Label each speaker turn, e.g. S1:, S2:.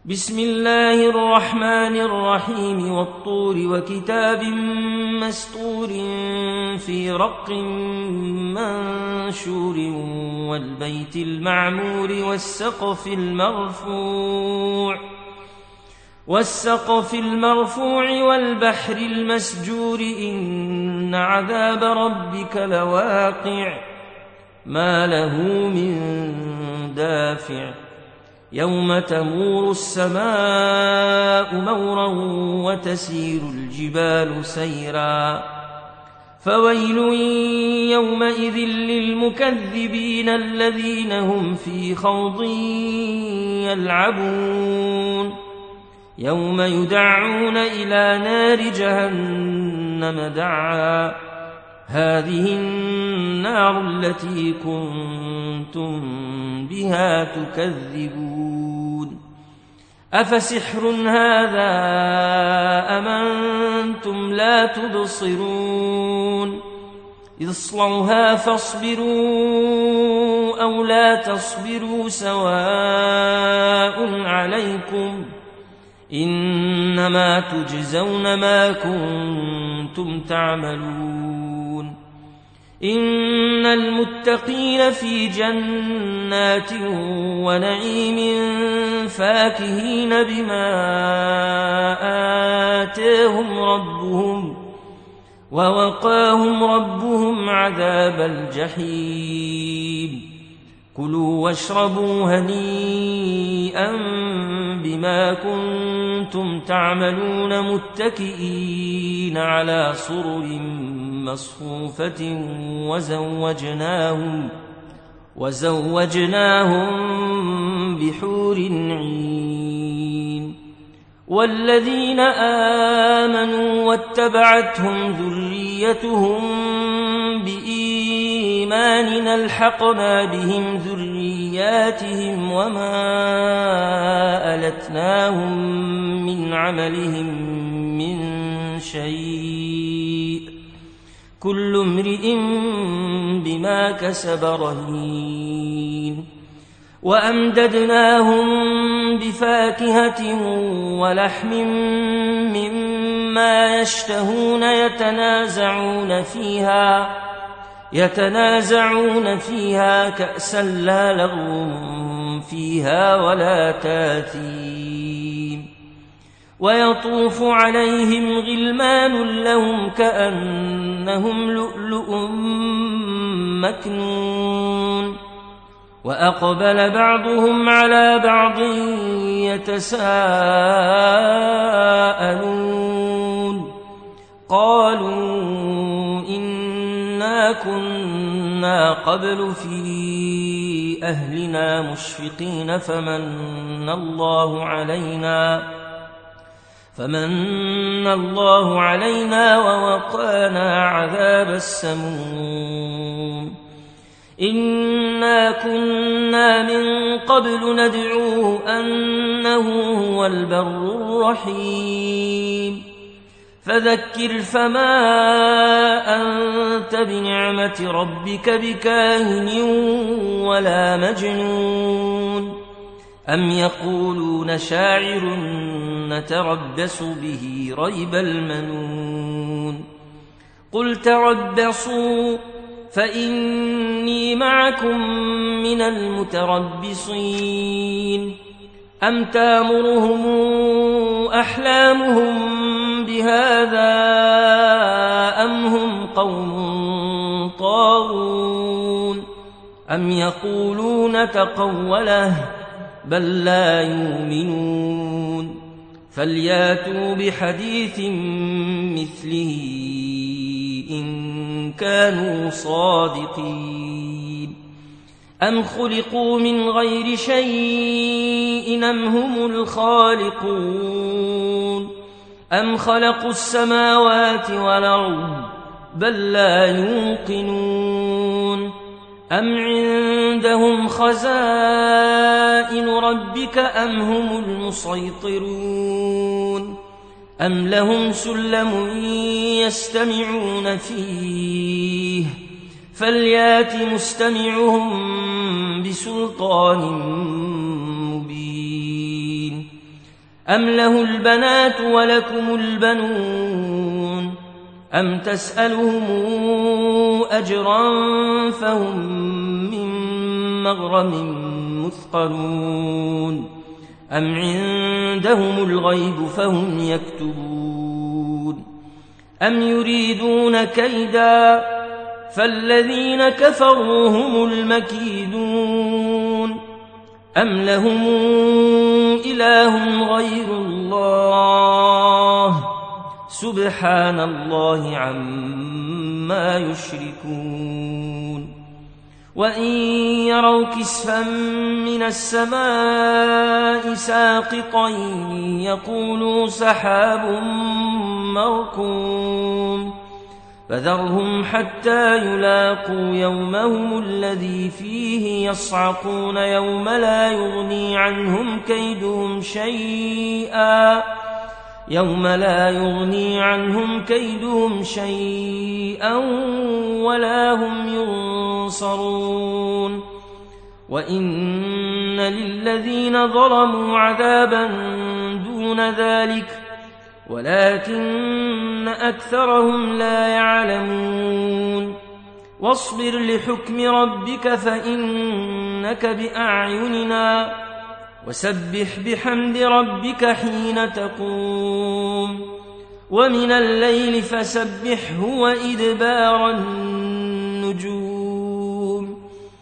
S1: بسم الله الرحمن الرحيم والطور وكتاب مسطور في رق منشور والبيت المعمور والسقف المرفوع والبحر المسجور إن عذاب ربك لواقع ما له من دافع يوم تمور السماء مورا وتسير الجبال سيرا فويل يومئذ للمكذبين الذين هم في خوض يلعبون يوم يدعون إلى نار جهنم دعا هذه النار التي كنتم بها تكذبون أفسحر هذا أم أنتم لا تبصرون اصلوها فاصبروا أو لا تصبروا سواء عليكم إنما تجزون ما كنتم تعملون إن المتقين في جنات ونعيم فاكهين بما آتاهم ربهم ووقاهم ربهم عذاب الجحيم كلوا واشربوا هنيئا بما كنتم تعملون متكئين على سرر مصفوفة وزوجناهم بحور عين والذين آمنوا واتبعتهم ذريتهم بإيمان ألحقنا بهم ذرياتهم وما ألتناهم من عملهم من شيء كل امرئ بما كسب رهين وأمددناهم بفاكهة ولحم مما يشتهون يتنازعون فيها كأسا لا لغو فيها ولا تاثيم ويطوف عليهم غلمان لهم كأنهم لؤلؤ مكنون وأقبل بعضهم على بعض يتساءلون قالوا إنا كنا قبل في أهلنا مشفقين فمن الله علينا ووقانا عذاب السموم إنا كنا من قبل ندعوه أنه هو البر الرحيم فذكر فما أنت بنعمة ربك بكاهن ولا مجنون أم يقولون شاعر نتربص به ريب المنون قل تربصوا فإني معكم من المتربصين أم تامرهم أحلامهم بهذا أم هم قوم طاغون أم يقولون تقوله بل لا يؤمنون فلياتوا بحديث مثله إن كانوا صادقين أم خلقوا من غير شيء أم هم الخالقون أم خلقوا السماوات والأرض بل لا يوقنون أم عندهم خزائن ربك أم هم المسيطرون أم لهم سلم يستمعون فيه فليات مستمعهم بسلطان مبين أم له البنات ولكم البنون أم تسألهم أجرا فهم من مغرم مثقلون أم عندهم الغيب فهم يكتبون أم يريدون كيدا فالذين كفروا هم المكيدون أم لهم إله غير الله سبحان الله عما يشركون وإن يروا كسفا من السماء ساقطا يقولوا سحاب مركوم فذرهم حتى يلاقوا يومهم الذي فيه يصعقون يوم لا يغني عنهم كيدهم شيئا ولا هم ينصرون وإن للذين ظلموا عذابا دون ذلك ولكن أكثرهم لا يعلمون واصبر لحكم ربك فإنك بأعيننا وسبح بحمد ربك حين تقوم ومن الليل فسبحه وإدبار النجوم